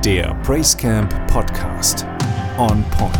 Der Praise Camp Podcast. On Point.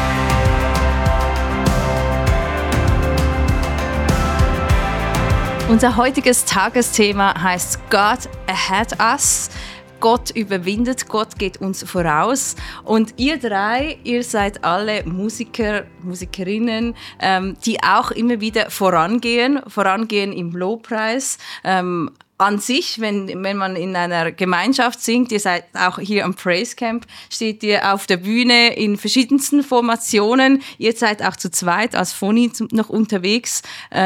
Unser heutiges Tagesthema heißt God Ahead Us. Gott überwindet, Gott geht uns voraus. Und ihr drei, ihr seid alle Musiker, Musikerinnen, die auch immer wieder vorangehen im Lobpreis. An sich, wenn man in einer Gemeinschaft singt, ihr seid auch hier am Praise Camp, steht ihr auf der Bühne in verschiedensten Formationen. Ihr seid auch zu zweit als Phony noch unterwegs.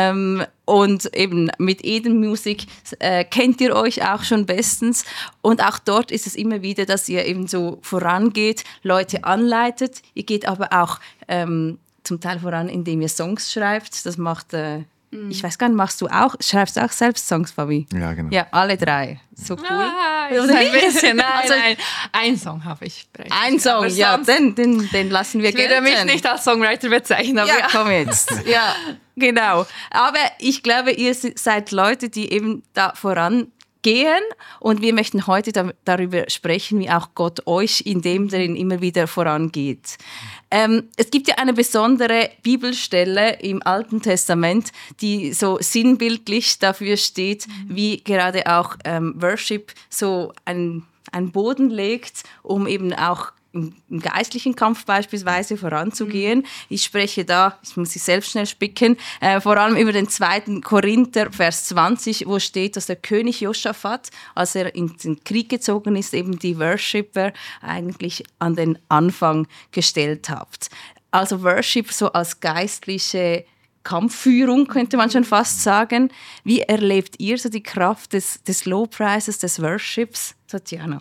Und eben mit Edenmusik kennt ihr euch auch schon bestens. Und auch dort ist es immer wieder, dass ihr eben so vorangeht, Leute anleitet. Ihr geht aber auch zum Teil voran, indem ihr Songs schreibt. Das macht... Ich weiß gar nicht, schreibst du auch selbst Songs, Fabi? Ja, genau. Ja, alle drei. So cool. Ein bisschen, nein. Einen Song habe ich. Ein Song, ja, den lassen wir gelten. Ich würde mich nicht als Songwriter bezeichnen. Aber ja, komm jetzt. Ja, genau. Aber ich glaube, ihr seid Leute, die eben da vorangehen. Und wir möchten heute darüber sprechen, wie auch Gott euch in dem drin immer wieder vorangeht. Es gibt ja eine besondere Bibelstelle im Alten Testament, die so sinnbildlich dafür steht, wie gerade auch Worship so einen Boden legt, um eben auch im geistlichen Kampf beispielsweise voranzugehen. Ich spreche da, ich muss sie selbst schnell spicken, vor allem über den 2. Korinther, Vers 20, wo steht, dass der König Josaphat, als er in den Krieg gezogen ist, eben die Worshipper eigentlich an den Anfang gestellt hat. Also Worship so als geistliche Kampfführung, könnte man schon fast sagen. Wie erlebt ihr so die Kraft des Lobpreises, des Worships? Tatjana.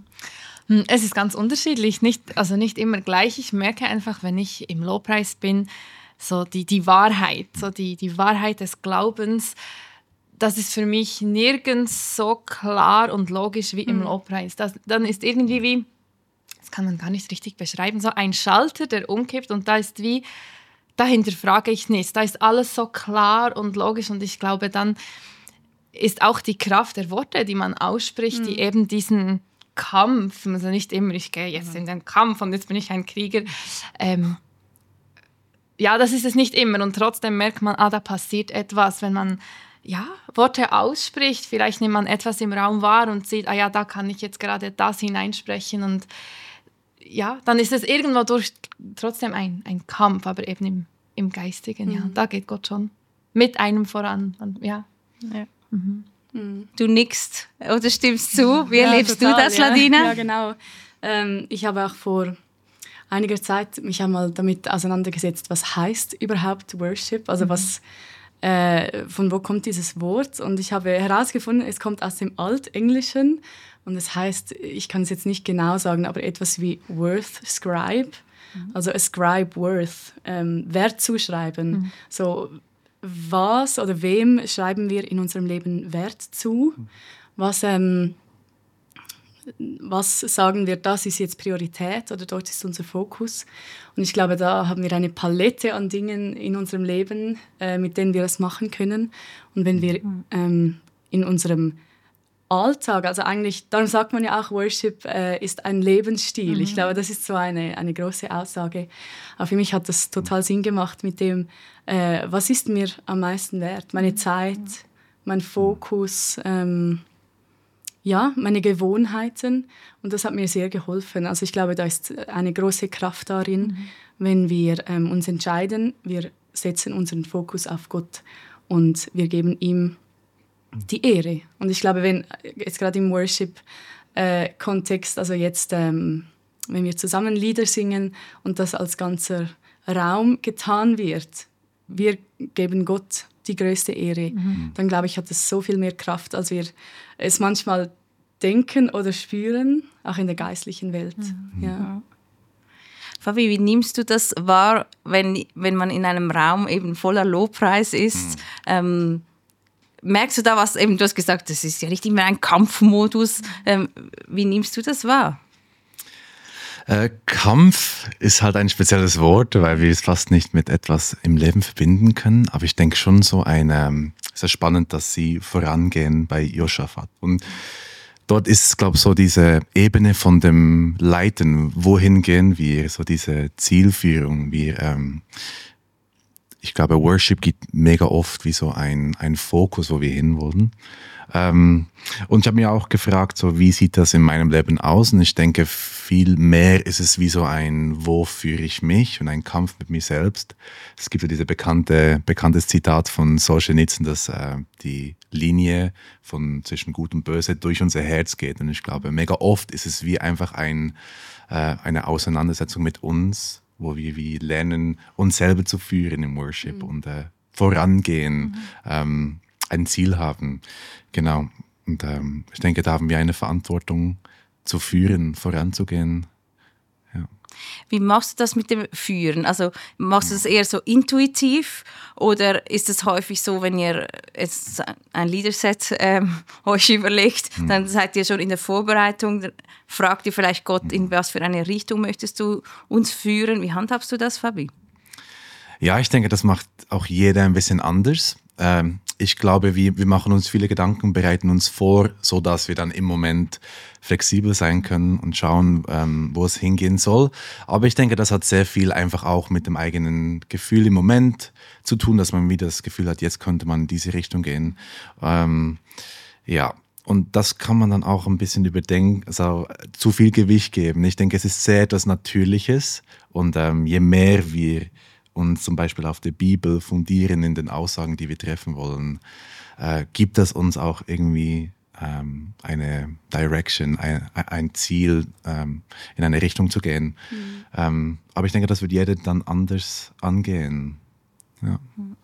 Es ist ganz unterschiedlich, nicht immer gleich. Ich merke einfach, wenn ich im Lobpreis bin, so die Wahrheit, so die Wahrheit des Glaubens, das ist für mich nirgends so klar und logisch wie im Lobpreis. Dann ist irgendwie wie, das kann man gar nicht richtig beschreiben, so ein Schalter, der umkippt und da hinterfrage ich nichts. Da ist alles so klar und logisch und ich glaube, dann ist auch die Kraft der Worte, die man ausspricht, die eben diesen Kampf, also nicht immer, ich gehe jetzt in den Kampf und jetzt bin ich ein Krieger. Ja, das ist es nicht immer und trotzdem merkt man, da passiert etwas, wenn man Worte ausspricht, vielleicht nimmt man etwas im Raum wahr und sieht, da kann ich jetzt gerade das hineinsprechen und ja, dann ist es irgendwo trotzdem ein Kampf, aber eben im Geistigen, ja, da geht Gott schon mit einem voran, ja. Du nickst oder stimmst zu? Wie erlebst du das, Ladina? Ja, genau. Ich habe auch vor einiger Zeit mich einmal damit auseinandergesetzt, was heißt überhaupt Worship, also von wo kommt dieses Wort? Und ich habe herausgefunden, es kommt aus dem Altenglischen und es heißt, ich kann es jetzt nicht genau sagen, aber etwas wie worth scribe, also ascribe worth, Wert zuschreiben. So, was oder wem schreiben wir in unserem Leben Wert zu? Was sagen wir, das ist jetzt Priorität oder dort ist unser Fokus? Und ich glaube, da haben wir eine Palette an Dingen in unserem Leben, mit denen wir das machen können. Und wenn wir in unserem Alltag, also eigentlich, darum sagt man ja auch, Worship ist ein Lebensstil. Ich glaube, das ist so eine große Aussage. Aber für mich hat das total Sinn gemacht mit dem, was ist mir am meisten wert? Meine Zeit, mein Fokus, meine Gewohnheiten. Und das hat mir sehr geholfen. Also ich glaube, da ist eine große Kraft darin, wenn wir uns entscheiden, wir setzen unseren Fokus auf Gott und wir geben ihm die Ehre. Und ich glaube, wenn jetzt gerade im Worship-Kontext, also jetzt, wenn wir zusammen Lieder singen und das als ganzer Raum getan wird, wir geben Gott die größte Ehre, dann glaube ich, hat es so viel mehr Kraft, als wir es manchmal denken oder spüren, auch in der geistlichen Welt. Ja. Fabi, wie nimmst du das wahr, wenn man in einem Raum eben voller Lobpreis ist? Merkst du da was, eben, du hast gesagt, das ist ja nicht immer ein Kampfmodus. Wie nimmst du das wahr? Kampf ist halt ein spezielles Wort, weil wir es fast nicht mit etwas im Leben verbinden können. Aber ich denke schon es ist spannend, dass sie vorangehen bei Josaphat. Und dort ist es, glaube ich, so diese Ebene von dem Leiten. Wohin gehen wir? So diese Zielführung. Ich glaube, Worship gibt mega oft wie so ein Fokus, wo wir hinwollen. Und ich habe mir auch gefragt, so, wie sieht das in meinem Leben aus? Und ich denke, viel mehr ist es wie so ein, wo führe ich mich und ein Kampf mit mir selbst. Es gibt ja dieses bekanntes Zitat von Solzhenitsyn, dass die Linie zwischen Gut und Böse durch unser Herz geht. Und ich glaube, mega oft ist es wie einfach eine Auseinandersetzung mit uns, wo wir wie lernen, uns selber zu führen im Worship und vorangehen, ein Ziel haben. Genau. Und ich denke, da haben wir eine Verantwortung zu führen, voranzugehen. Ja. Wie machst du das mit dem Führen? Also machst du das eher so intuitiv oder ist es häufig so, wenn ihr jetzt ein Liederset euch überlegt, dann seid ihr schon in der Vorbereitung, fragt ihr vielleicht Gott, in was für eine Richtung möchtest du uns führen? Wie handhabst du das, Fabi? Ja, ich denke, das macht auch jeder ein bisschen anders. Ich glaube, wir machen uns viele Gedanken, bereiten uns vor, sodass wir dann im Moment flexibel sein können und schauen, wo es hingehen soll. Aber ich denke, das hat sehr viel einfach auch mit dem eigenen Gefühl im Moment zu tun, dass man wieder das Gefühl hat, jetzt könnte man in diese Richtung gehen. Ja, und das kann man dann auch ein bisschen überdenken, also zu viel Gewicht geben. Ich denke, es ist sehr etwas Natürliches und je mehr wir uns zum Beispiel auf der Bibel fundieren in den Aussagen, die wir treffen wollen, gibt das uns auch irgendwie eine Direction, ein Ziel, in eine Richtung zu gehen. Aber ich denke, das wird jeder dann anders angehen. Ja.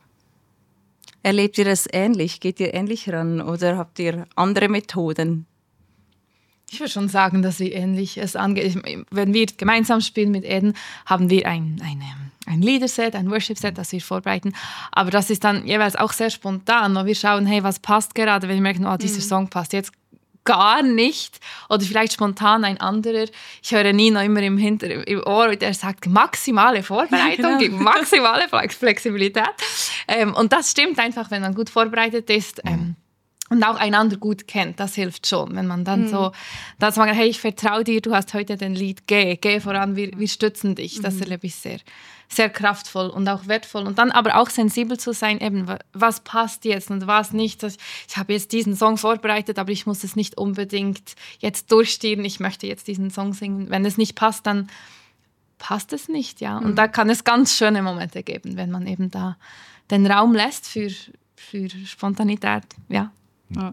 Erlebt ihr das ähnlich? Geht ihr ähnlich ran oder habt ihr andere Methoden? Ich würde schon sagen, dass wir ähnlich es angeht. Wenn wir gemeinsam spielen mit Eden, haben wir ein Liederset, ein Worship-Set, das wir vorbereiten. Aber das ist dann jeweils auch sehr spontan, weil wir schauen, hey, was passt gerade, wenn wir merken, oh, dieser Song passt jetzt gar nicht. Oder vielleicht spontan ein anderer. Ich höre Nina immer im Ohr, der sagt, maximale Vorbereitung, gibt maximale Flexibilität. Und das stimmt einfach, wenn man gut vorbereitet ist. Und auch einander gut kennt, das hilft schon. Wenn man dann so, dass man sagt, hey, ich vertraue dir, du hast heute den Lied, geh voran, wir stützen dich. Das erlebe ich sehr, sehr kraftvoll und auch wertvoll. Und dann aber auch sensibel zu sein, eben, was passt jetzt und was nicht. Ich habe jetzt diesen Song vorbereitet, aber ich muss es nicht unbedingt jetzt durchstehen. Ich möchte jetzt diesen Song singen. Wenn es nicht passt, dann passt es nicht, ja. Und da kann es ganz schöne Momente geben, wenn man eben da den Raum lässt für Spontanität, ja. Ja.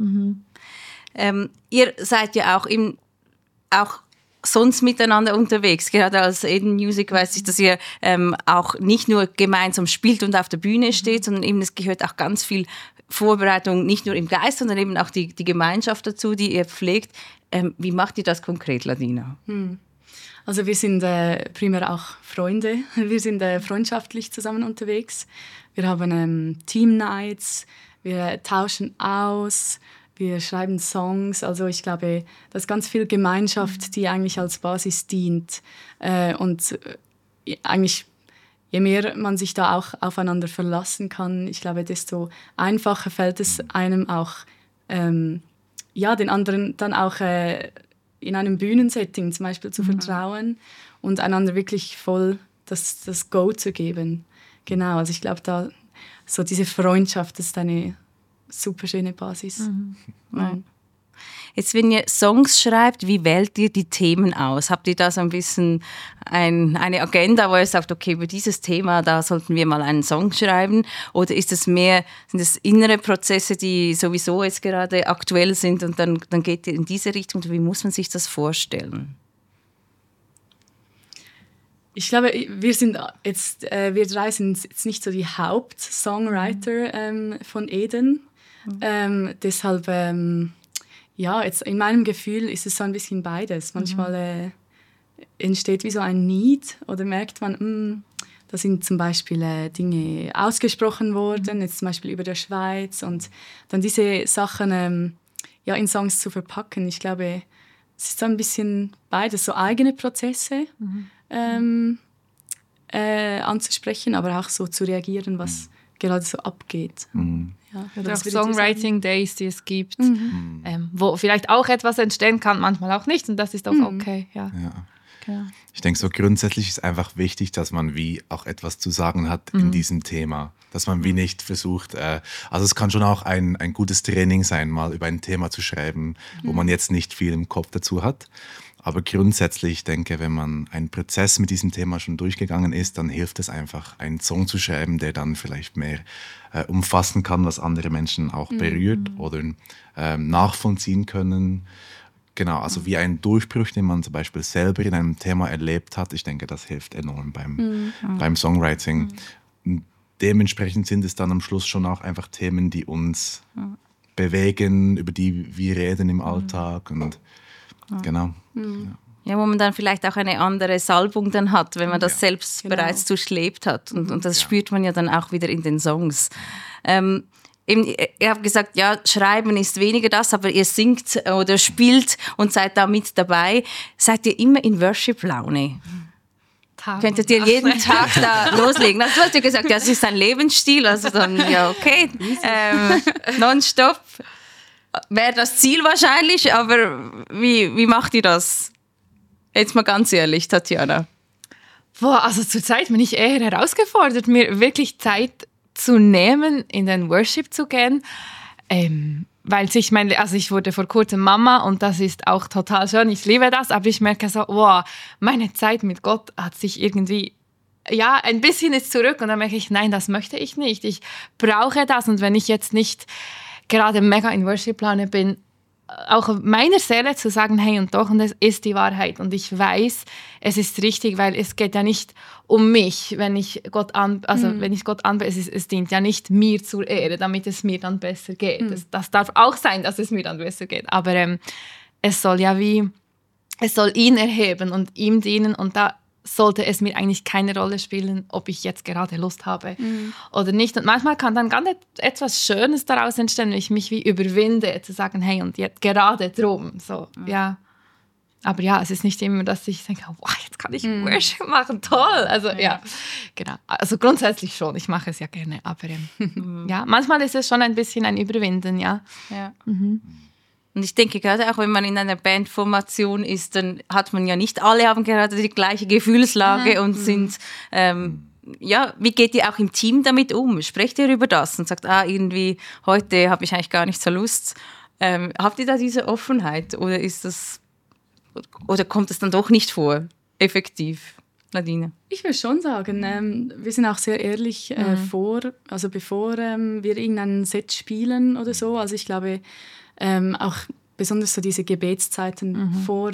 Ihr seid ja auch sonst miteinander unterwegs. Gerade als Eden Music weiß ich, dass ihr auch nicht nur gemeinsam spielt und auf der Bühne steht, sondern eben es gehört auch ganz viel Vorbereitung, nicht nur im Geist, sondern eben auch die Gemeinschaft dazu, die ihr pflegt. Wie macht ihr das konkret, Ladina? Also wir sind primär auch Freunde. Wir sind freundschaftlich zusammen unterwegs. Wir haben Team-Nights, wir tauschen aus, wir schreiben Songs. Also ich glaube, das ist ganz viel Gemeinschaft, die eigentlich als Basis dient. Und eigentlich, je mehr man sich da auch aufeinander verlassen kann, ich glaube, desto einfacher fällt es einem auch, den anderen dann auch in einem Bühnensetting zum Beispiel zu vertrauen und einander wirklich voll das Go zu geben. Genau, also ich glaube, da so diese Freundschaft, das ist eine super schöne Basis. Ja. Jetzt, wenn ihr Songs schreibt, wie wählt ihr die Themen aus? Habt ihr da so ein bisschen eine Agenda, wo ihr sagt, okay, über dieses Thema, da sollten wir mal einen Song schreiben? Oder ist es mehr, sind es innere Prozesse, die sowieso jetzt gerade aktuell sind und dann geht ihr in diese Richtung? Wie muss man sich das vorstellen? Ich glaube, wir drei sind jetzt nicht so die Hauptsongwriter von Eden. Deshalb, jetzt in meinem Gefühl ist es so ein bisschen beides. Manchmal entsteht wie so ein Need oder merkt man, da sind zum Beispiel Dinge ausgesprochen worden, jetzt zum Beispiel über der Schweiz, und dann diese Sachen in Songs zu verpacken. Ich glaube, es ist so ein bisschen beides, so eigene Prozesse anzusprechen, aber auch so zu reagieren, was gerade so abgeht. Ja, Oder auch Songwriting-Days, die es gibt, wo vielleicht auch etwas entstehen kann, manchmal auch nicht und das ist auch okay. Ja. Genau. Ich denke, so grundsätzlich ist einfach wichtig, dass man wie auch etwas zu sagen hat in diesem Thema. Dass man wie nicht versucht, also es kann schon auch ein gutes Training sein, mal über ein Thema zu schreiben, wo man jetzt nicht viel im Kopf dazu hat. Aber grundsätzlich, ich denke, wenn man einen Prozess mit diesem Thema schon durchgegangen ist, dann hilft es einfach, einen Song zu schreiben, der dann vielleicht mehr umfassen kann, was andere Menschen auch berührt oder nachvollziehen können. Genau, also wie ein Durchbruch, den man zum Beispiel selber in einem Thema erlebt hat. Ich denke, das hilft enorm beim Songwriting. Dementsprechend sind es dann am Schluss schon auch einfach Themen, die uns bewegen, über die wir reden im Alltag und genau. Ja, wo man dann vielleicht auch eine andere Salbung dann hat, wenn man das selbst bereits durchlebt hat. Und das spürt man ja dann auch wieder in den Songs. Eben, ihr habt gesagt, ja, Schreiben ist weniger das, aber ihr singt oder spielt und seid da mit dabei. Seid ihr immer in Worship-Laune? Könntet ihr jeden Tag da loslegen? Also, du hast ja gesagt, ja, es ist ein Lebensstil, also dann, ja, okay, nonstop. Wäre das Ziel wahrscheinlich, aber wie macht ihr das? Jetzt mal ganz ehrlich, Tatjana. Also zurzeit bin ich eher herausgefordert, mir wirklich Zeit zu nehmen, in den Worship zu gehen, weil ich wurde vor kurzem Mama und das ist auch total schön, ich liebe das, aber ich merke so, meine Zeit mit Gott hat sich irgendwie, ja, ein bisschen ist zurück und dann merke ich, nein, das möchte ich nicht, ich brauche das und wenn ich jetzt nicht gerade mega in Worship-Laune bin, auch meiner Seele zu sagen, hey und doch, und es ist die Wahrheit und ich weiß, es ist richtig, weil es geht ja nicht um mich, wenn ich Gott anbete, es dient ja nicht mir zur Ehre, damit es mir dann besser geht. Das darf auch sein, dass es mir dann besser geht, aber es soll ihn erheben und ihm dienen und da sollte es mir eigentlich keine Rolle spielen, ob ich jetzt gerade Lust habe oder nicht. Und manchmal kann dann ganz etwas Schönes daraus entstehen, wenn ich mich wie überwinde, zu sagen, hey, und jetzt gerade drum. So, ja. Aber ja, es ist nicht immer, dass ich denke, wow, jetzt kann ich Worship machen, toll. Also ja, genau. Also grundsätzlich schon, ich mache es ja gerne, aber ja, manchmal ist es schon ein bisschen ein Überwinden, ja. Und ich denke, gerade auch wenn man in einer Bandformation ist, dann hat man ja nicht alle haben gerade die gleiche Gefühlslage und sind, wie geht ihr auch im Team damit um? Sprecht ihr über das und sagt, irgendwie, heute habe ich eigentlich gar nicht so Lust. Habt ihr da diese Offenheit oder kommt es dann doch nicht vor, effektiv? Nadine? Ich will schon sagen, wir sind auch sehr ehrlich bevor wir irgendein Set spielen oder so. Also ich glaube, auch besonders so diese Gebetszeiten vor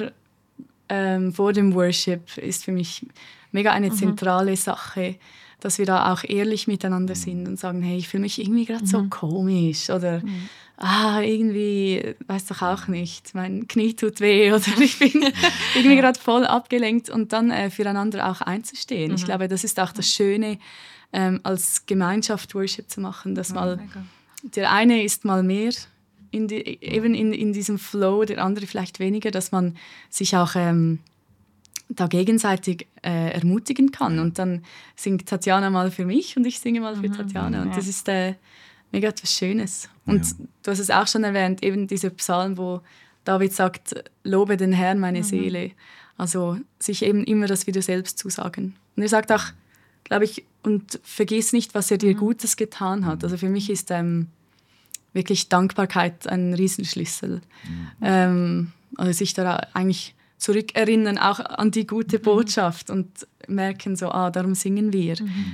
dem Worship ist für mich mega eine zentrale Sache, dass wir da auch ehrlich miteinander sind und sagen, hey, ich fühle mich irgendwie gerade so komisch oder irgendwie, weiß doch auch nicht, mein Knie tut weh oder ich bin irgendwie gerade voll abgelenkt und dann füreinander auch einzustehen. Ich glaube, das ist auch das Schöne, als Gemeinschaft Worship zu machen, dass mal der eine ist mal mehr in diesem Flow, der andere vielleicht weniger, dass man sich auch da gegenseitig ermutigen kann. Und dann singt Tatjana mal für mich und ich singe mal für Tatjana. Und das ist mega etwas Schönes. Und du hast es auch schon erwähnt, eben dieser Psalm, wo David sagt, lobe den Herrn, meine Seele. Also sich eben immer das wieder selbst zusagen. Und er sagt auch, glaube ich, und vergiss nicht, was er dir Gutes getan hat. Also für mich ist wirklich Dankbarkeit ein Riesenschlüssel. Also sich da eigentlich zurückerinnern, auch an die gute Botschaft und merken so, darum singen wir.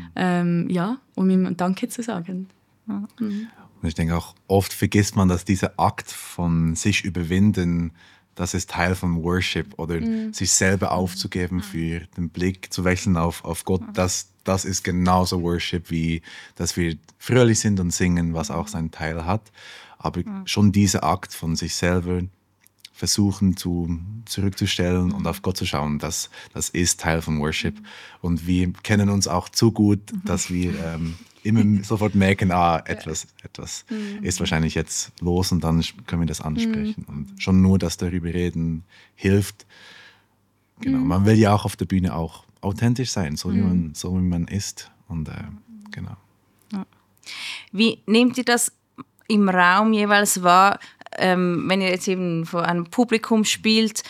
Um ihm Danke zu sagen. Und ich denke auch, oft vergisst man, dass dieser Akt von sich überwinden, das ist Teil von Worship oder sich selber aufzugeben für den Blick zu wechseln auf Gott, das ist genauso Worship, wie dass wir fröhlich sind und singen, was auch seinen Teil hat. Aber schon dieser Akt von sich selber versuchen zurückzustellen und auf Gott zu schauen, das ist Teil von Worship. Und wir kennen uns auch zu gut, dass wir immer sofort merken, etwas ist wahrscheinlich jetzt los und dann können wir das ansprechen. Und schon nur das darüber reden hilft. Genau. Man will ja auch auf der Bühne auch authentisch sein, so wie man ist. Und genau. Wie nehmt ihr das im Raum jeweils wahr, wenn ihr jetzt eben vor einem Publikum spielt?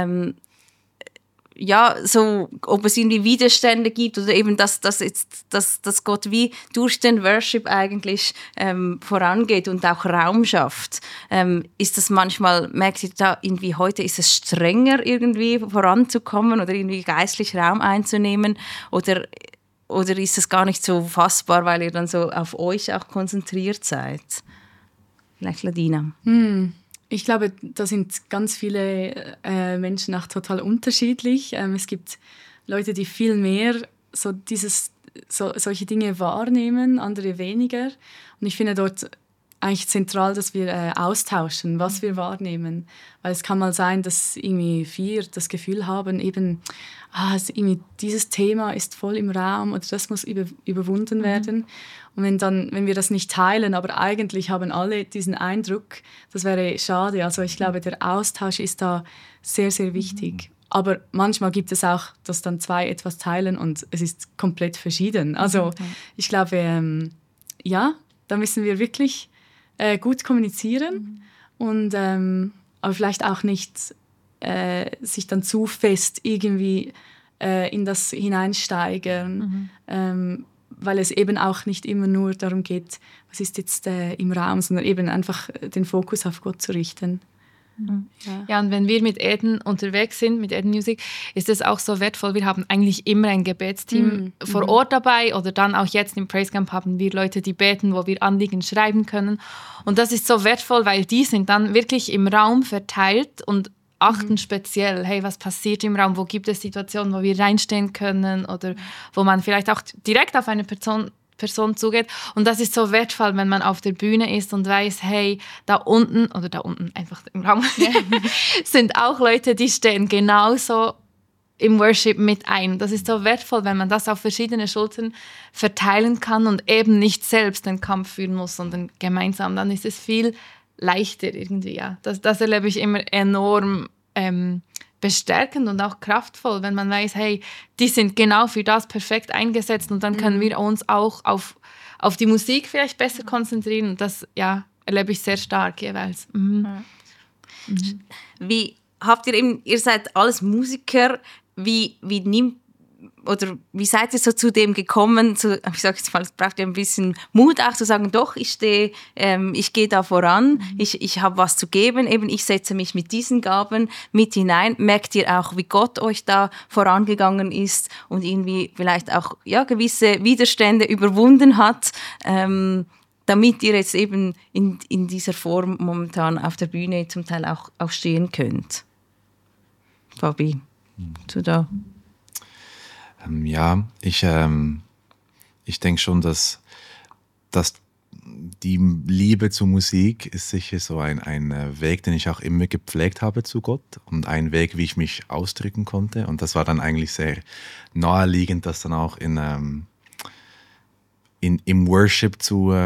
Ja, so, ob es irgendwie Widerstände gibt oder eben, dass Gott wie durch den Worship eigentlich vorangeht und auch Raum schafft. Ist das manchmal, merkt ihr da irgendwie heute, ist es strenger irgendwie voranzukommen oder irgendwie geistlich Raum einzunehmen oder ist es gar nicht so fassbar, weil ihr dann so auf euch auch konzentriert seid? Vielleicht Ladina. Ich glaube, da sind ganz viele Menschen auch total unterschiedlich. Es gibt Leute, die viel mehr solche Dinge wahrnehmen, andere weniger. Und ich finde dort eigentlich zentral, dass wir austauschen, was wir wahrnehmen. Weil es kann mal sein, dass irgendwie wir das Gefühl haben, eben, irgendwie dieses Thema ist voll im Raum oder das muss überwunden werden. Und wenn wir das nicht teilen, aber eigentlich haben alle diesen Eindruck, das wäre schade. Also ich glaube, der Austausch ist da sehr, sehr wichtig. Aber manchmal gibt es auch, dass dann zwei etwas teilen und es ist komplett verschieden. Also ich glaube, da müssen wir wirklich gut kommunizieren und aber vielleicht auch nicht sich dann zu fest irgendwie in das hineinsteigern, weil es eben auch nicht immer nur darum geht, was ist jetzt im Raum, sondern eben einfach den Fokus auf Gott zu richten. Ja, und wenn wir mit Eden unterwegs sind, mit Eden Music, ist es auch so wertvoll. Wir haben eigentlich immer ein Gebetsteam vor Ort dabei oder dann auch jetzt im Praise Camp haben wir Leute, die beten, wo wir Anliegen schreiben können. Und das ist so wertvoll, weil die sind dann wirklich im Raum verteilt und achten speziell, hey, was passiert im Raum, wo gibt es Situationen, wo wir reinstehen können oder wo man vielleicht auch direkt auf eine Person zugeht. Und das ist so wertvoll, wenn man auf der Bühne ist und weiß, hey, da unten einfach im Raum, sind auch Leute, die stehen genauso im Worship mit ein. Das ist so wertvoll, wenn man das auf verschiedene Schultern verteilen kann und eben nicht selbst den Kampf führen muss, sondern gemeinsam. Dann ist es viel leichter irgendwie, ja. Das erlebe ich immer enorm bestärkend und auch kraftvoll, wenn man weiß, hey, die sind genau für das perfekt eingesetzt und dann können wir uns auch auf die Musik vielleicht besser konzentrieren. Und das, erlebe ich sehr stark jeweils. Wie habt ihr eben, ihr seid alles Musiker, wie seid ihr so zu dem gekommen, ich sage jetzt mal, es braucht ja ein bisschen Mut auch zu sagen, doch, ich gehe da voran, ich habe was zu geben, eben ich setze mich mit diesen Gaben mit hinein. Merkt ihr auch, wie Gott euch da vorangegangen ist und irgendwie vielleicht auch gewisse Widerstände überwunden hat, damit ihr jetzt eben in dieser Form momentan auf der Bühne zum Teil auch stehen könnt? Fabi, du da? Ich denke schon, dass die Liebe zur Musik ist sicher so ein Weg, den ich auch immer gepflegt habe zu Gott und ein Weg, wie ich mich ausdrücken konnte. Und das war dann eigentlich sehr naheliegend, das dann auch im Worship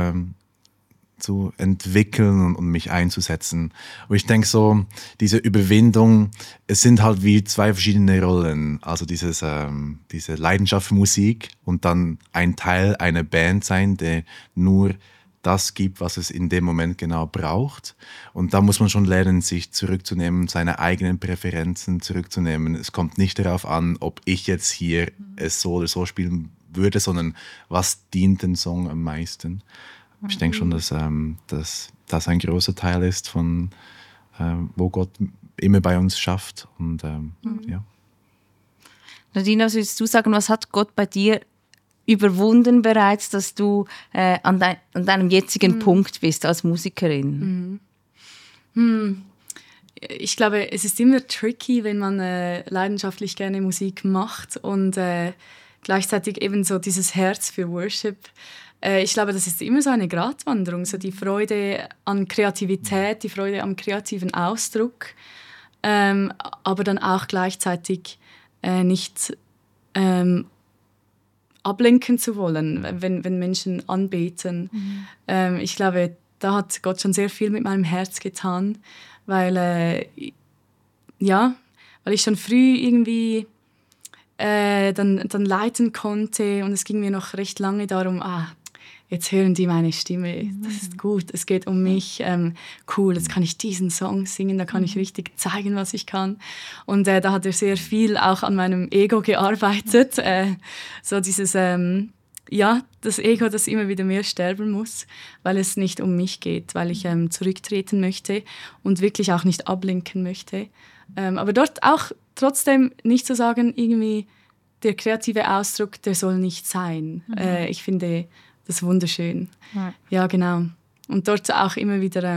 zu entwickeln und mich einzusetzen. Und ich denke so, diese Überwindung, es sind halt wie zwei verschiedene Rollen. Also diese Leidenschaft für Musik und dann ein Teil einer Band sein, der nur das gibt, was es in dem Moment genau braucht. Und da muss man schon lernen, sich zurückzunehmen, seine eigenen Präferenzen zurückzunehmen. Es kommt nicht darauf an, ob ich jetzt hier es so oder so spielen würde, sondern was dient den Song am meisten. Ich denke schon, dass das ein großer Teil ist, von wo Gott immer bei uns schafft. Und, Nadina, was würdest du sagen, was hat Gott bei dir überwunden bereits, dass du an deinem jetzigen Punkt bist als Musikerin? Ich glaube, es ist immer tricky, wenn man leidenschaftlich gerne Musik macht und gleichzeitig eben so dieses Herz für Worship. Ich glaube, das ist immer so eine Gratwanderung, so die Freude an Kreativität, die Freude am kreativen Ausdruck, aber dann auch gleichzeitig nicht ablenken zu wollen, wenn Menschen anbeten. Ich glaube, da hat Gott schon sehr viel mit meinem Herz getan, weil ich schon früh irgendwie dann leiten konnte und es ging mir noch recht lange darum, jetzt hören die meine Stimme, das ist gut, es geht um mich, cool, jetzt kann ich diesen Song singen, da kann ich richtig zeigen, was ich kann. Und da hat er sehr viel auch an meinem Ego gearbeitet, so dieses, das Ego, das immer wieder mehr sterben muss, weil es nicht um mich geht, weil ich zurücktreten möchte und wirklich auch nicht ablenken möchte. Aber dort auch trotzdem nicht zu sagen, irgendwie der kreative Ausdruck, der soll nicht sein. Ich finde das wunderschön. Ja, genau. Und dort auch immer wieder,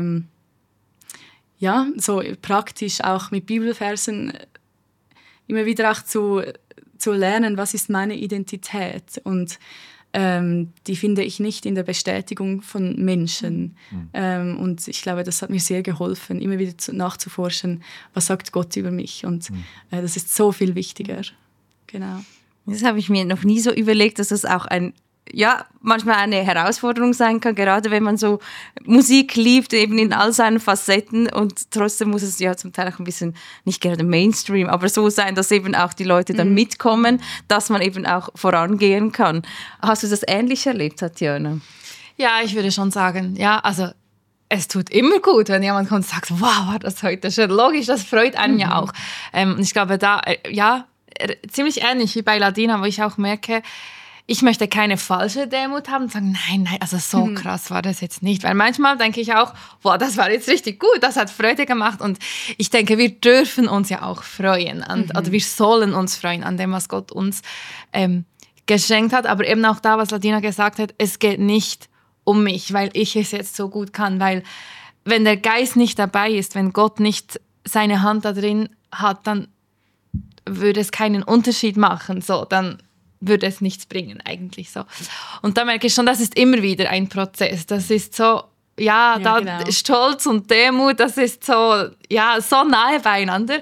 so praktisch auch mit Bibelversen immer wieder auch zu lernen, was ist meine Identität. Und die finde ich nicht in der Bestätigung von Menschen. Und ich glaube, das hat mir sehr geholfen, immer wieder nachzuforschen, was sagt Gott über mich. Und das ist so viel wichtiger. Genau. Das habe ich mir noch nie so überlegt, dass das auch manchmal eine Herausforderung sein kann, gerade wenn man so Musik liebt, eben in all seinen Facetten, und trotzdem muss es ja zum Teil auch ein bisschen, nicht gerade Mainstream, aber so sein, dass eben auch die Leute dann mitkommen, dass man eben auch vorangehen kann. Hast du das ähnlich erlebt, Tatjana? Ja, ich würde schon sagen, also es tut immer gut, wenn jemand kommt und sagt, wow, war das heute schön. Logisch, das freut einen ja auch. Und ich glaube, da, ziemlich ähnlich wie bei Ladina, wo ich auch merke, ich möchte keine falsche Demut haben und sagen, nein, also so krass war das jetzt nicht. Weil manchmal denke ich auch, wow, das war jetzt richtig gut, das hat Freude gemacht. Und ich denke, wir dürfen uns ja auch freuen. Oder wir sollen uns freuen an dem, was Gott uns geschenkt hat. Aber eben auch da, was Ladina gesagt hat, es geht nicht um mich, weil ich es jetzt so gut kann. Weil wenn der Geist nicht dabei ist, wenn Gott nicht seine Hand da drin hat, dann würde es keinen Unterschied machen. So, dann würde es nichts bringen eigentlich so. Und da merke ich schon, das ist immer wieder ein Prozess. Das ist so, genau. Stolz und Demut, das ist so, so nahe beieinander.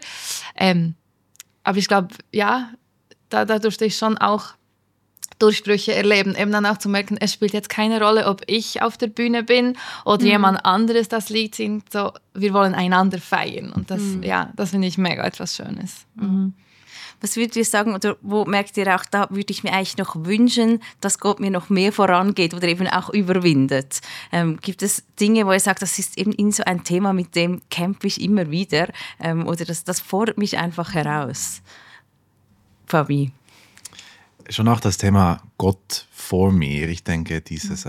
Aber ich glaube, da durfte ich schon auch Durchbrüche erleben, eben dann auch zu merken, es spielt jetzt keine Rolle, ob ich auf der Bühne bin oder jemand anderes das Lied singt. So, wir wollen einander feiern. Und das finde ich mega etwas Schönes. Was würdet ihr sagen, oder wo merkt ihr auch, da würde ich mir eigentlich noch wünschen, dass Gott mir noch mehr vorangeht oder eben auch überwindet? Gibt es Dinge, wo ihr sagt, das ist eben so ein Thema, mit dem kämpfe ich immer wieder, oder das fordert mich einfach heraus? Fabi? Schon auch das Thema Gott vor mir. Ich denke, diese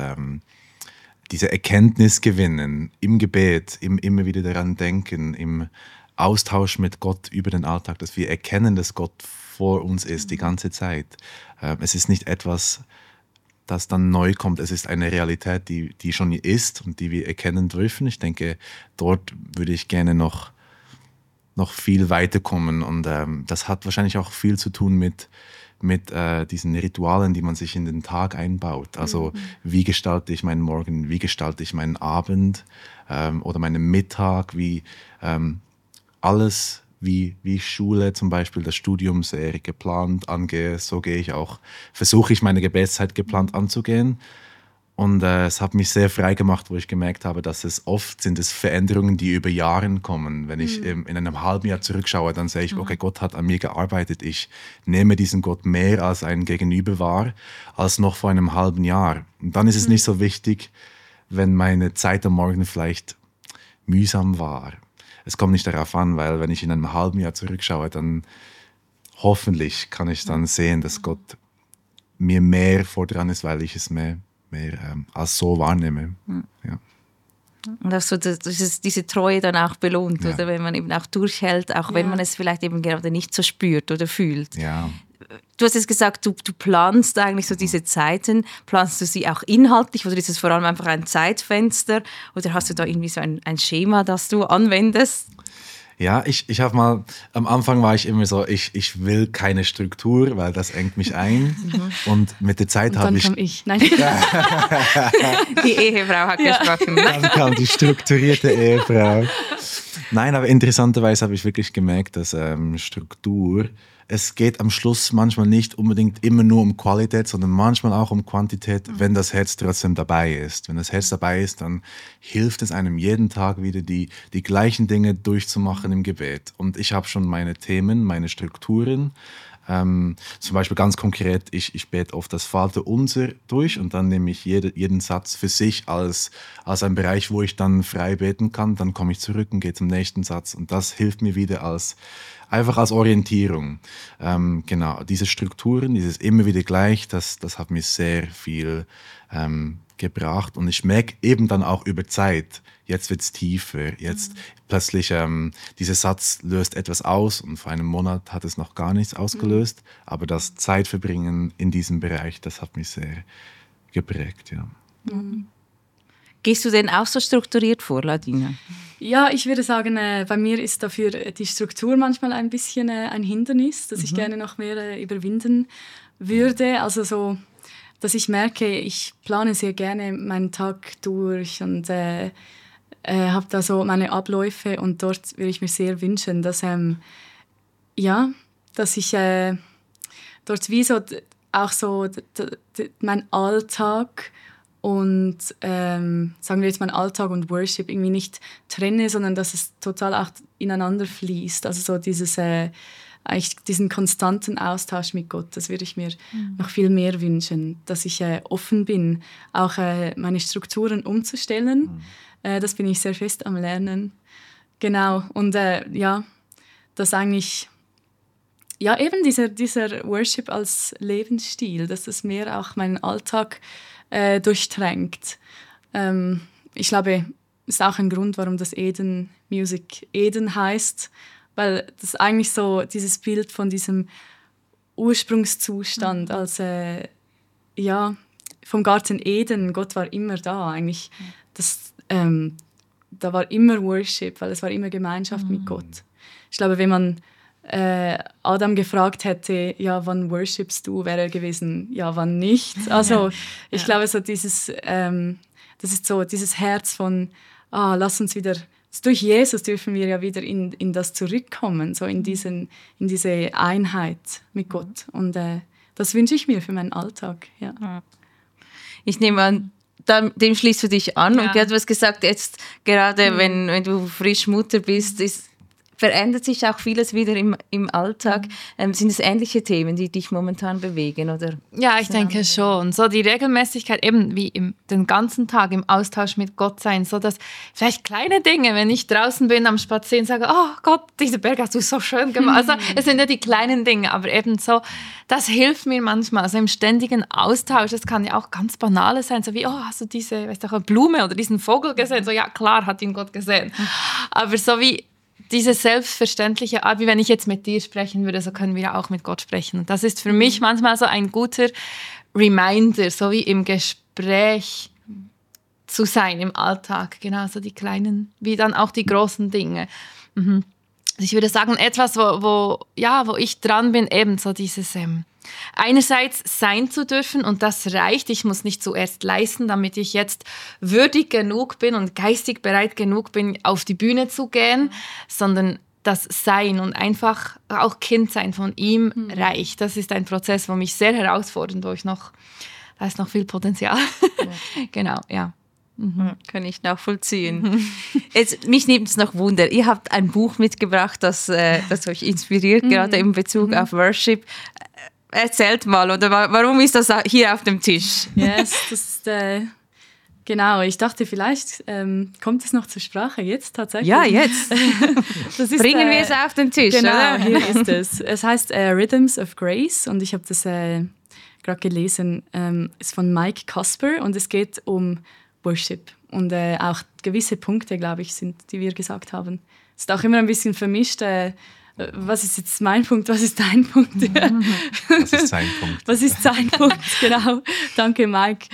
Erkenntnis gewinnen im Gebet, immer wieder daran denken, im Austausch mit Gott über den Alltag, dass wir erkennen, dass Gott vor uns ist die ganze Zeit. Es ist nicht etwas, das dann neu kommt. Es ist eine Realität, die schon ist und die wir erkennen dürfen. Ich denke, dort würde ich gerne noch viel weiterkommen. Und das hat wahrscheinlich auch viel zu tun mit diesen Ritualen, die man sich in den Tag einbaut. Also wie gestalte ich meinen Morgen, wie gestalte ich meinen Abend oder meinen Mittag, wie alles, wie ich Schule zum Beispiel, das Studium sehr geplant angehe, so versuche ich meine Gebetszeit geplant anzugehen. Und es hat mich sehr frei gemacht, wo ich gemerkt habe, dass es oft sind Veränderungen, die über Jahre kommen. Wenn ich in einem halben Jahr zurückschaue, dann sehe ich, okay, Gott hat an mir gearbeitet. Ich nehme diesen Gott mehr als ein Gegenüber wahr, als noch vor einem halben Jahr. Und dann ist es nicht so wichtig, wenn meine Zeit am Morgen vielleicht mühsam war. Es kommt nicht darauf an, weil wenn ich in einem halben Jahr zurückschaue, dann hoffentlich kann ich dann sehen, dass Gott mir mehr vordran ist, weil ich es mehr als so wahrnehme. Ja. Und auch so, dass diese Treue dann auch belohnt, oder? Wenn man eben auch durchhält, auch wenn man es vielleicht eben gerade nicht so spürt oder fühlt. Ja. Du hast jetzt gesagt, du planst eigentlich so diese Zeiten. Planst du sie auch inhaltlich oder ist es vor allem einfach ein Zeitfenster? Oder hast du da irgendwie so ein Schema, das du anwendest? Ja, ich habe mal, am Anfang war ich immer so, ich will keine Struktur, weil das engt mich ein. Und mit der Zeit habe ich... Dann kam ich. Nein. Die Ehefrau hat gesprochen. Dann kam die strukturierte Ehefrau. Nein, aber interessanterweise habe ich wirklich gemerkt, dass Struktur, es geht am Schluss manchmal nicht unbedingt immer nur um Qualität, sondern manchmal auch um Quantität, wenn das Herz trotzdem dabei ist. Wenn das Herz dabei ist, dann hilft es einem jeden Tag wieder die gleichen Dinge durchzumachen im Gebet. Und ich habe schon meine Themen, meine Strukturen, Zum Beispiel ganz konkret, ich bete oft das Vaterunser durch und dann nehme ich jeden Satz für sich als einen Bereich, wo ich dann frei beten kann. Dann komme ich zurück und gehe zum nächsten Satz und das hilft mir wieder einfach als Orientierung. Genau, diese Strukturen, dieses immer wieder gleich, das hat mir sehr viel gebracht und ich merke eben dann auch über Zeit, jetzt wird es tiefer, jetzt plötzlich dieser Satz löst etwas aus und vor einem Monat hat es noch gar nichts ausgelöst, aber das Zeitverbringen in diesem Bereich, das hat mich sehr geprägt, ja. Gehst du denn auch so strukturiert vor, Ladina? Ja, ich würde sagen, bei mir ist dafür die Struktur manchmal ein bisschen ein Hindernis, das ich gerne noch mehr überwinden würde. Also so, dass ich merke, ich plane sehr gerne meinen Tag durch und habe da so meine Abläufe und dort würde ich mir sehr wünschen, dass dass ich dort wie so auch so mein Alltag und sagen wir jetzt mein Alltag und Worship irgendwie nicht trenne, sondern dass es total auch ineinander fließt. Also so eigentlich diesen konstanten Austausch mit Gott, das würde ich mir noch viel mehr wünschen, dass ich offen bin, auch meine Strukturen umzustellen. Das bin ich sehr fest am Lernen. Genau, und dass eigentlich eben dieser Worship als Lebensstil, dass das mehr auch meinen Alltag durchdrängt. Ich glaube, das ist auch ein Grund, warum das Eden Music Eden heißt, weil das eigentlich so dieses Bild von diesem Ursprungszustand als vom Garten Eden, Gott war immer da eigentlich. Da war immer Worship, weil es war immer Gemeinschaft mit Gott. Ich glaube, wenn man Adam gefragt hätte, ja, wann worshipst du, wäre er gewesen, ja, wann nicht. Also ich glaube, so das ist so dieses Herz von, lass uns wieder, durch Jesus dürfen wir ja wieder in das zurückkommen, so in diese Einheit mit Gott. Und das wünsche ich mir für meinen Alltag. Ja. Ich nehme an, dem schließt du dich an. Und du hast gesagt, jetzt gerade wenn du frisch Mutter bist, verändert sich auch vieles wieder im Alltag. Sind es ähnliche Themen, die dich momentan bewegen? Oder? Ja, ich denke schon. So die Regelmäßigkeit, eben wie den ganzen Tag im Austausch mit Gott sein, so dass vielleicht kleine Dinge, wenn ich draußen bin am Spazieren, sage, oh Gott, diese Berge hast du so schön gemacht. Also es sind ja die kleinen Dinge, aber eben so, das hilft mir manchmal, also im ständigen Austausch. Das kann ja auch ganz Banales sein, so wie, oh, hast du diese, eine Blume oder diesen Vogel gesehen? So, ja, klar hat ihn Gott gesehen. Aber so wie diese selbstverständliche Art, wie wenn ich jetzt mit dir sprechen würde, so können wir auch mit Gott sprechen. Und das ist für mich manchmal so ein guter Reminder, so wie im Gespräch zu sein, im Alltag. Genau, so die kleinen, wie dann auch die großen Dinge. Also ich würde sagen, etwas, wo ich dran bin, eben so dieses einerseits sein zu dürfen und das reicht. Ich muss nicht zuerst leisten, damit ich jetzt würdig genug bin und geistig bereit genug bin, auf die Bühne zu gehen, sondern das Sein und einfach auch Kind sein von ihm reicht. Das ist ein Prozess, wo mich sehr herausfordert, da ist noch viel Potenzial. Ja. Genau, ja. Kann ich nachvollziehen. Mich nimmt es noch Wunder. Ihr habt ein Buch mitgebracht, das euch inspiriert, gerade in Bezug auf Worship. Erzählt mal, oder warum ist das hier auf dem Tisch? Yes, das ist, genau, ich dachte, vielleicht kommt es noch zur Sprache jetzt tatsächlich. Ja, jetzt. Bringen wir es auf den Tisch, genau, oder? Hier ist es. Es heißt Rhythms of Grace und ich habe das gerade gelesen. Ist von Mike Casper und es geht um Worship und auch gewisse Punkte, glaube ich, die wir gesagt haben. Es ist auch immer ein bisschen vermischt. Was ist jetzt mein Punkt, was ist dein Punkt? Was ist sein Punkt? Was ist sein Punkt, genau. Danke, Mike.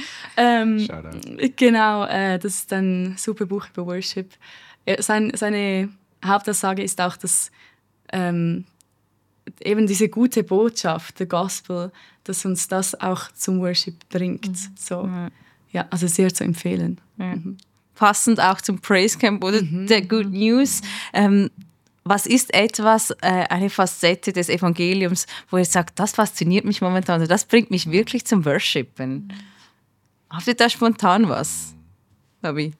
Genau, das ist ein super Buch über Worship. Seine Hauptaussage ist auch, dass eben diese gute Botschaft, der Gospel, dass uns das auch zum Worship bringt. So, ja, also sehr zu empfehlen. Passend auch zum Praise Camp oder der Good News. Was ist eine Facette des Evangeliums, wo ihr sagt, das fasziniert mich momentan, oder das bringt mich wirklich zum Worshipen? Habt ihr da spontan was, Fabi?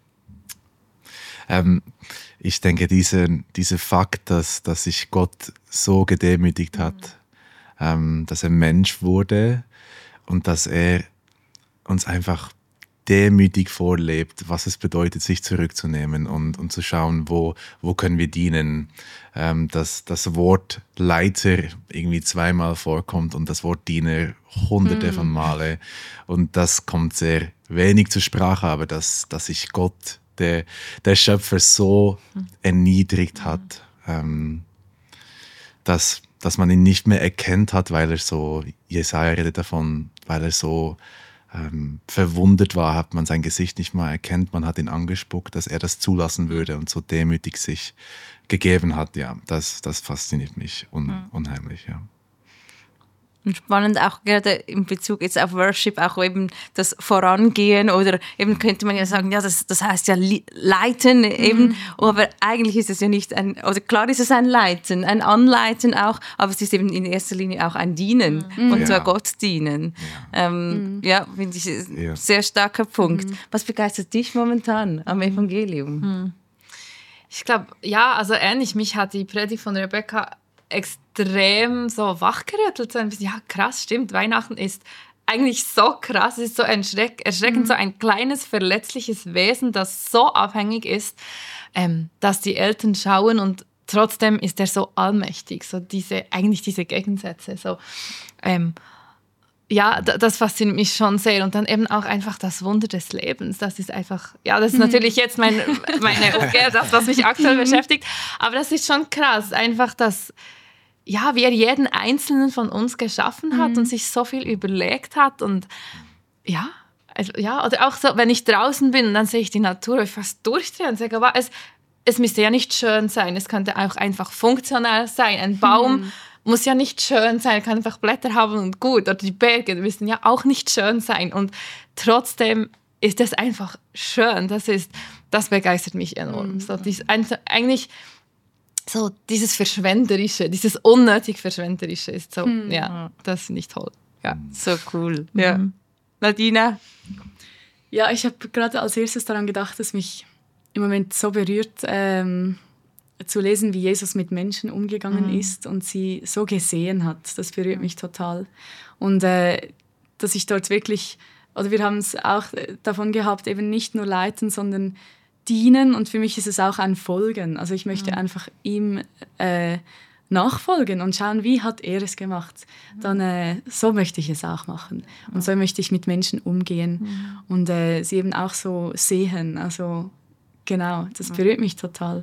Ich denke, dieser Fakt, dass sich Gott so gedemütigt hat, dass er Mensch wurde und dass er uns einfach demütig vorlebt, was es bedeutet, sich zurückzunehmen und zu schauen, wo können wir dienen. Dass das Wort Leiter irgendwie 2-mal vorkommt und das Wort Diener hunderte von Male. Und das kommt sehr wenig zur Sprache, aber dass sich Gott, der Schöpfer, so erniedrigt hat, dass man ihn nicht mehr erkennt hat, weil er so, Jesaja redet davon, weil er so verwundet war, hat man sein Gesicht nicht mal erkannt, man hat ihn angespuckt, dass er das zulassen würde und so demütig sich gegeben hat. Ja, das fasziniert mich unheimlich, ja. Und spannend auch gerade in Bezug jetzt auf Worship, auch eben das Vorangehen oder eben könnte man ja sagen, ja, das heißt ja leiten eben, aber eigentlich ist es ja nicht oder klar ist es ein Leiten, ein Anleiten auch, aber es ist eben in erster Linie auch ein Dienen und zwar Gott dienen. Ja, finde ich ein sehr starker Punkt. Was begeistert dich momentan am Evangelium? Ich glaube, ja, also ähnlich, mich hat die Predigt von Rebecca extrem so wachgerüttelt, so ein bisschen, ja krass, stimmt, Weihnachten ist eigentlich so krass, es ist so erschreckend, so ein kleines, verletzliches Wesen, das so abhängig ist, dass die Eltern schauen und trotzdem ist er so allmächtig, so diese Gegensätze, so, ja, das fasziniert mich schon sehr und dann eben auch einfach das Wunder des Lebens, das ist einfach, ja, das ist natürlich jetzt meine das, was mich aktuell beschäftigt, aber das ist schon krass, einfach das, ja, wie er jeden Einzelnen von uns geschaffen hat und sich so viel überlegt hat und ja, also, ja, oder auch so, wenn ich draußen bin und dann sehe ich die Natur, ich fast durchdrehe und sage, aber es müsste ja nicht schön sein, es könnte auch einfach funktional sein, ein Baum muss ja nicht schön sein, kann einfach Blätter haben und gut, oder die Berge müssen ja auch nicht schön sein und trotzdem ist es einfach schön, das begeistert mich enorm, so, eigentlich so dieses Verschwenderische, dieses unnötig Verschwenderische ist so, ja, das finde ich toll. Ja. So cool. Ja. Nadina? Ja, ich habe gerade als erstes daran gedacht, dass mich im Moment so berührt, zu lesen, wie Jesus mit Menschen umgegangen ist und sie so gesehen hat. Das berührt mich total. Und dass ich dort wirklich, oder wir haben es auch davon gehabt, eben nicht nur leiten, sondern dienen und für mich ist es auch ein Folgen. Also ich möchte einfach ihm nachfolgen und schauen, wie hat er es gemacht. Dann so möchte ich es auch machen. Und so möchte ich mit Menschen umgehen und sie eben auch so sehen. Also genau, das berührt mich total.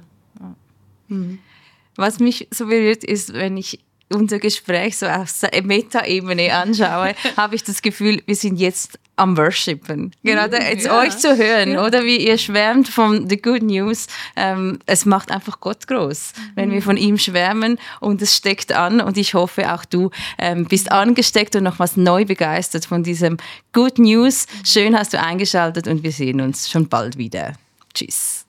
Was mich so berührt ist, wenn ich unser Gespräch so auf Meta-Ebene anschaue, habe ich das Gefühl, wir sind jetzt am Worshipen. Gerade jetzt euch zu hören, oder wie ihr schwärmt von The Good News. Es macht einfach Gott groß, wenn wir von ihm schwärmen und es steckt an und ich hoffe auch du bist angesteckt und nochmals neu begeistert von diesem Good News. Schön hast du eingeschaltet und wir sehen uns schon bald wieder. Tschüss.